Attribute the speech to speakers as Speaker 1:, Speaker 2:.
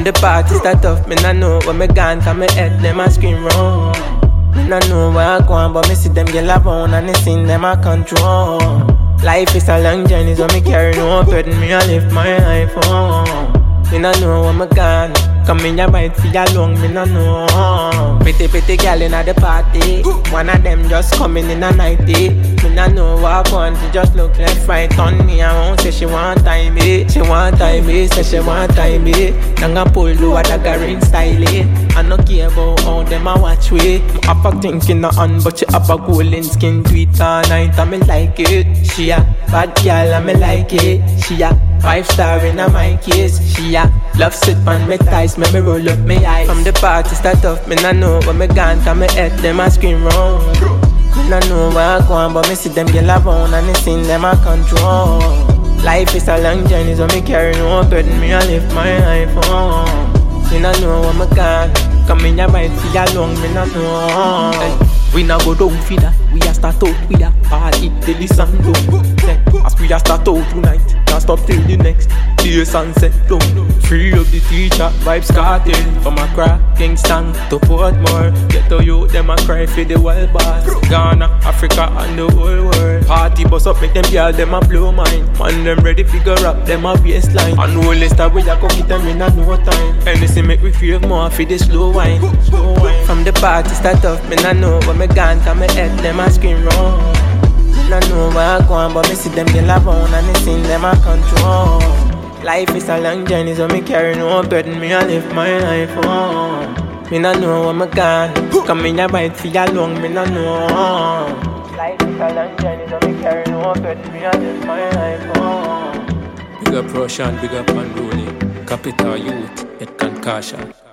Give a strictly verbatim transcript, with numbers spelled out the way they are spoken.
Speaker 1: the party start off, me nah know when me gone, cause me head them a scream round. Me nah know where I go on, but me see them get around and they sing them a control. Life is a long journey, so me carry no burden, me a live my life on. Me nah know where me gone, come in your bite for your long, me nah know. Pretty pretty girl in the party, one of them just coming in a nighty. Me nah know what I want, she just look left right on me. I won't say she want time me, she want time me, say she want time me. Nanga pull do a dagger ring style. I no care about how them a watch way. Me have a think in her hand, but she have a golden skin. Tweet all night and me like it. She a bad girl and me like it. She a five star in a my case. She a love sit on me thighs, make me roll up me eyes. From the party start off, me nah know when me gone, cause me head them a scream round. Me nah know where I go on, but me see them get around and they sing them a control. Life is a long journey, so me carry no burden, me a live my life on. Me nah know where me gone, come in your bite for your long, me nah know. Hey, we nah go down for that, we a start out with a party till the sun down. Hey, as we a start out tonight, can't stop till the next day sunset down. Free up the teacher, vibes cartel. From a crack, Kingston to Portmore. Get to you, them a cry for the wild boss. Ghana, Africa and the whole world. Party bust up, make them girl, them a blow mine. Man, them ready figure up, them a baseline. And no less that we a go get them in a no time. Anything make we feel more for the slow wine, slow wine. From the party start off, me nah know when me gone, cause me head them a scream round. Nah know where I go on, but me see them get around and they sing them a control. Life is a long journey, so me carry no burden, me a live my life on. Me nah know where me gone, come in your bite for your long, me nah know. Life is a long journey, so me carry no burden, me a live my life on.
Speaker 2: Big up Russian, big up Unruly, Capital Youth, et Concussion.